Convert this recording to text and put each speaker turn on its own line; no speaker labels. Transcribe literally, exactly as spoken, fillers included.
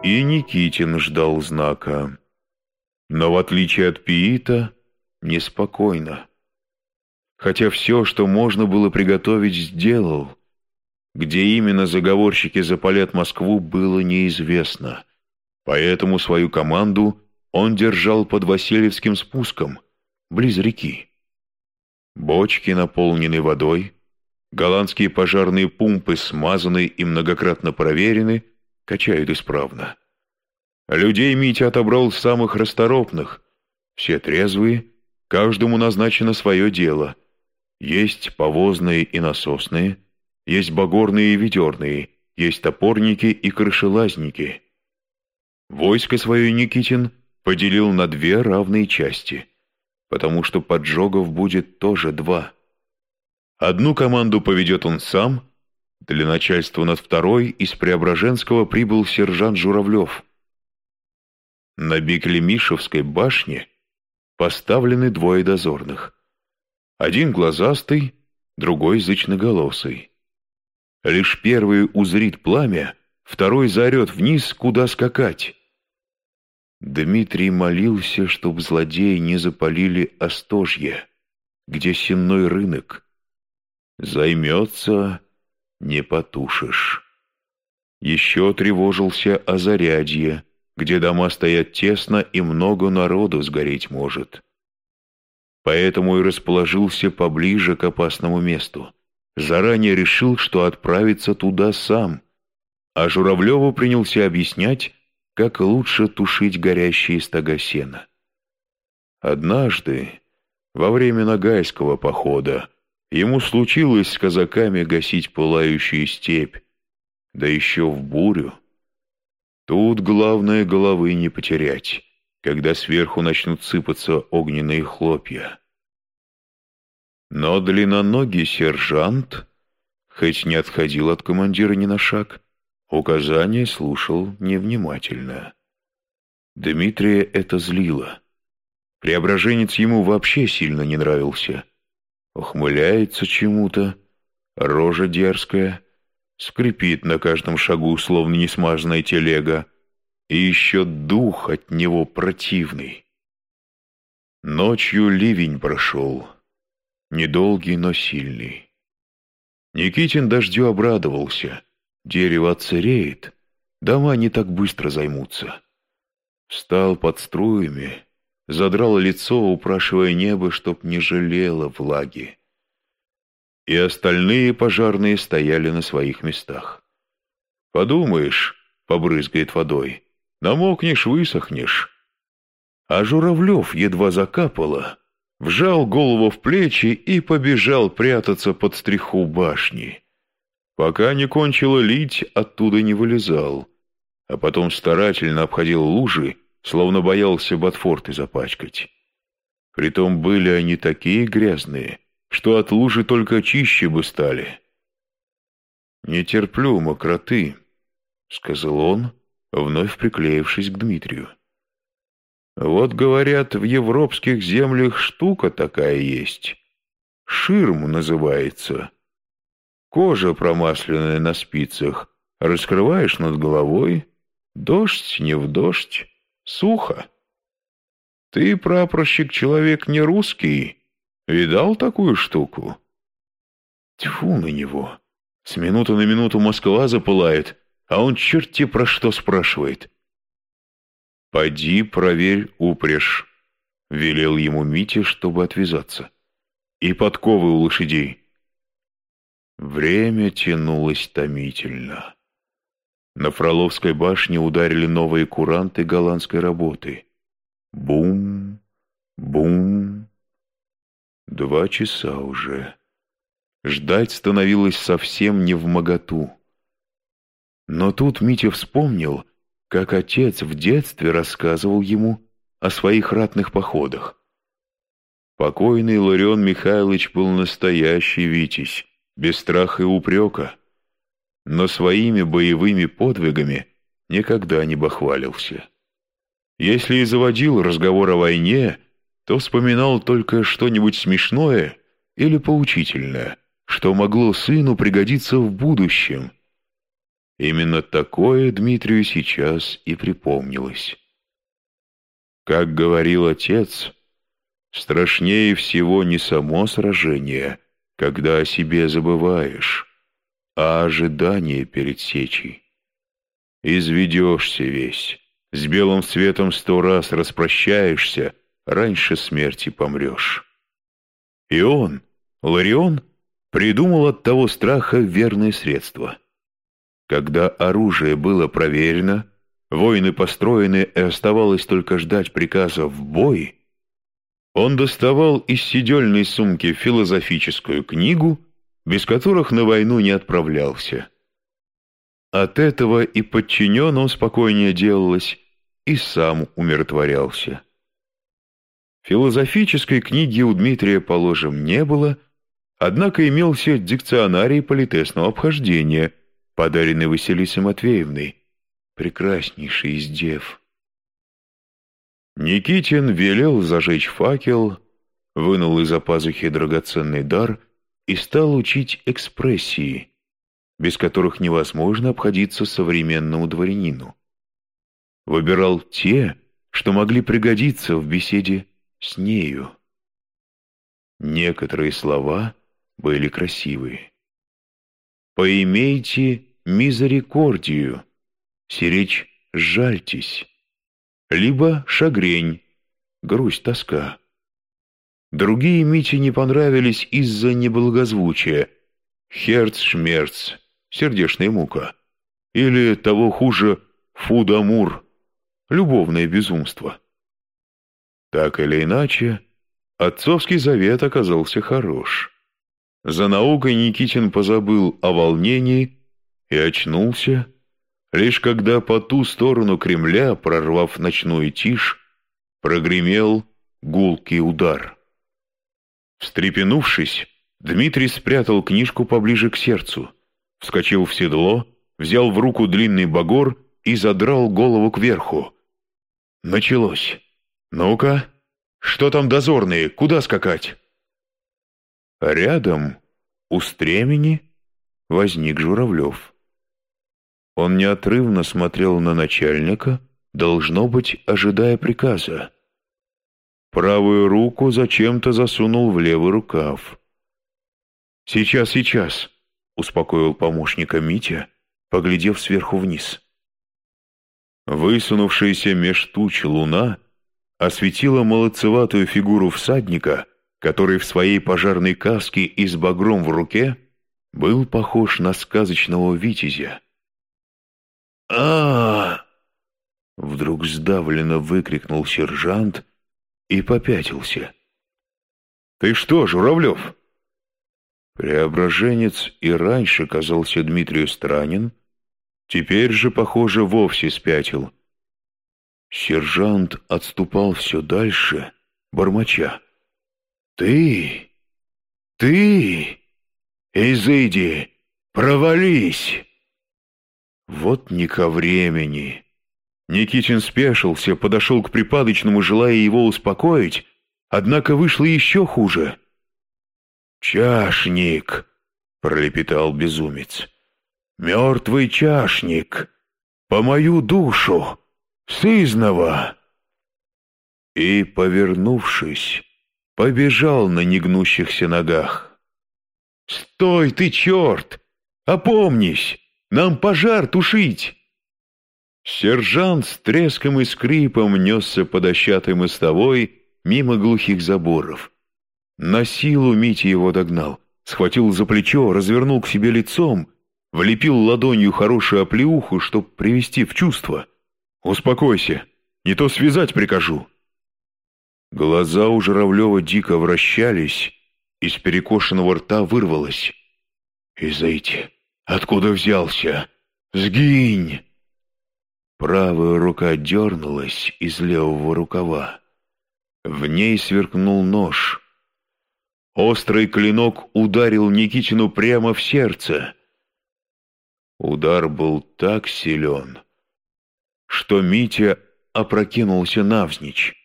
И Никитин ждал знака. Но в отличие от Пиита, неспокойно. Хотя все, что можно было приготовить, сделал. Где именно заговорщики запалят Москву, было неизвестно. Поэтому свою команду он держал под Васильевским спуском, близ реки. Бочки наполнены водой, голландские пожарные пумпы смазаны и многократно проверены, качают исправно. Людей Митя отобрал самых расторопных, все трезвые, каждому назначено свое дело. Есть повозные и насосные, есть багорные и ведерные, есть топорники и крышелазники. Войско свое Никитин поделил на две равные части, потому что поджогов будет тоже два. Одну команду поведет он сам, для начальства над второй из Преображенского прибыл сержант Журавлев. На Беклемишевской башне поставлены двое дозорных. Один глазастый, другой зычноголосый. Лишь первый узрит пламя, второй заорет вниз, куда скакать. Дмитрий молился, чтоб злодеи не запалили Остожье, где сенной рынок. Займется, не потушишь. Еще тревожился о Зарядье, где дома стоят тесно и много народу сгореть может. Поэтому и расположился поближе к опасному месту. Заранее решил, что отправится туда сам, а Журавлеву принялся объяснять, как лучше тушить горящие стога сена. Однажды, во время Ногайского похода, ему случилось с казаками гасить пылающую степь, да еще в бурю. Тут главное головы не потерять, когда сверху начнут сыпаться огненные хлопья. Но длинноногий сержант, хоть не отходил от командира ни на шаг, указания слушал невнимательно. Дмитрия это злило. Преображенец ему вообще сильно не нравился. Ухмыляется чему-то, рожа дерзкая, скрипит на каждом шагу, словно несмазанная телега, и еще дух от него противный. Ночью ливень прошел, недолгий, но сильный. Никитин дождю обрадовался. Дерево отсыреет, дома не так быстро займутся. Встал под струями, задрал лицо, упрашивая небо, чтоб не жалело влаги. И остальные пожарные стояли на своих местах. Подумаешь, побрызгает водой, намокнешь, высохнешь. А Журавлев едва закапало, вжал голову в плечи и побежал прятаться под стреху башни. Пока не кончило лить, оттуда не вылезал, а потом старательно обходил лужи, словно боялся ботфорты запачкать. Притом были они такие грязные, что от лужи только чище бы стали. «Не терплю мокроты», — сказал он, вновь приклеившись к Дмитрию. «Вот, говорят, в европских землях штука такая есть. Ширм называется. Кожа промасленная на спицах, раскрываешь над головой, дождь не в дождь, сухо. Ты, прапорщик, человек не русский, видал такую штуку?» Тьфу на него! С минуты на минуту Москва запылает, а он черти про что спрашивает. «Поди проверь упряжь», — велел ему Митя, чтобы отвязаться. «И подковы у лошадей». Время тянулось томительно. На Фроловской башне ударили новые куранты голландской работы. Бум, бум. Два часа уже. Ждать становилось совсем невмоготу. Но тут Митя вспомнил, как отец в детстве рассказывал ему о своих ратных походах. Покойный Ларион Михайлович был настоящий витязь, без страха и упрека, но своими боевыми подвигами никогда не бахвалился. Если и заводил разговор о войне, то вспоминал только что-нибудь смешное или поучительное, что могло сыну пригодиться в будущем. Именно такое Дмитрию сейчас и припомнилось. Как говорил отец, страшнее всего не само сражение, когда о себе забываешь, а ожидание перед сечей. Изведешься весь, с белым светом сто раз распрощаешься, раньше смерти помрешь. И он, Ларион, придумал от того страха верное средство. Когда оружие было проверено, воины построены и оставалось только ждать приказа в бой, он доставал из седельной сумки философическую книгу, без которых на войну не отправлялся. От этого и подчиненным спокойнее делалось, и сам умиротворялся. Философической книги у Дмитрия, положим, не было, однако имелся дикционарий политесного обхождения, подаренный Василисой Матвеевной, прекраснейший из дев. Никитин велел зажечь факел, вынул из-за пазухи драгоценный дар и стал учить экспрессии, без которых невозможно обходиться современному дворянину. Выбирал те, что могли пригодиться в беседе с нею. Некоторые слова были красивые. «Поимейте мизерикордию», сиречь «жальтесь», либо «шагрень», грусть, тоска. Другие Мите не понравились из-за неблагозвучия, «херц-шмерц», сердечная мука, или, того хуже, «фудамур», любовное безумство. Так или иначе, отцовский завет оказался хорош. За наукой Никитин позабыл о волнении и очнулся, лишь когда по ту сторону Кремля, прорвав ночную тишь, прогремел гулкий удар. Встрепенувшись, Дмитрий спрятал книжку поближе к сердцу, вскочил в седло, взял в руку длинный багор и задрал голову кверху. Началось. «Ну-ка, что там дозорные, куда скакать?» Рядом, у стремени, возник Журавлев. Он неотрывно смотрел на начальника, должно быть, ожидая приказа. Правую руку зачем-то засунул в левый рукав. «Сейчас, сейчас», — успокоил помощника Митя, поглядев сверху вниз. Высунувшаяся меж туч луна осветила молодцеватую фигуру всадника, который в своей пожарной каске и с багром в руке был похож на сказочного витязя. а Вдруг сдавленно выкрикнул сержант и попятился. «Ты что, Журавлев?» Преображенец и раньше казался Дмитрию странен, теперь же, похоже, вовсе спятил. Сержант отступал все дальше, бормоча. «Ты! Ты! Изыди! Провались!» Вот не ко времени. Никитин спешился, подошел к припадочному, желая его успокоить, однако вышло еще хуже. «Чашник!» — пролепетал безумец. «Мертвый чашник! По мою душу! Сызнова!» И, повернувшись, побежал на негнущихся ногах. «Стой ты, черт! Опомнись! Нам пожар тушить!» Сержант с треском и скрипом несся по дощатой мостовой мимо глухих заборов. На силу Митя его догнал, схватил за плечо, развернул к себе лицом, влепил ладонью хорошую оплеуху, чтоб привести в чувство. «Успокойся, не то связать прикажу». Глаза у Журавлева дико вращались, из перекошенного рта вырвалось: «Изыдь, откуда взялся? Сгинь!» Правая рука дернулась из левого рукава. В ней сверкнул нож. Острый клинок ударил Никитину прямо в сердце. Удар был так силен, что Митя опрокинулся навзничь.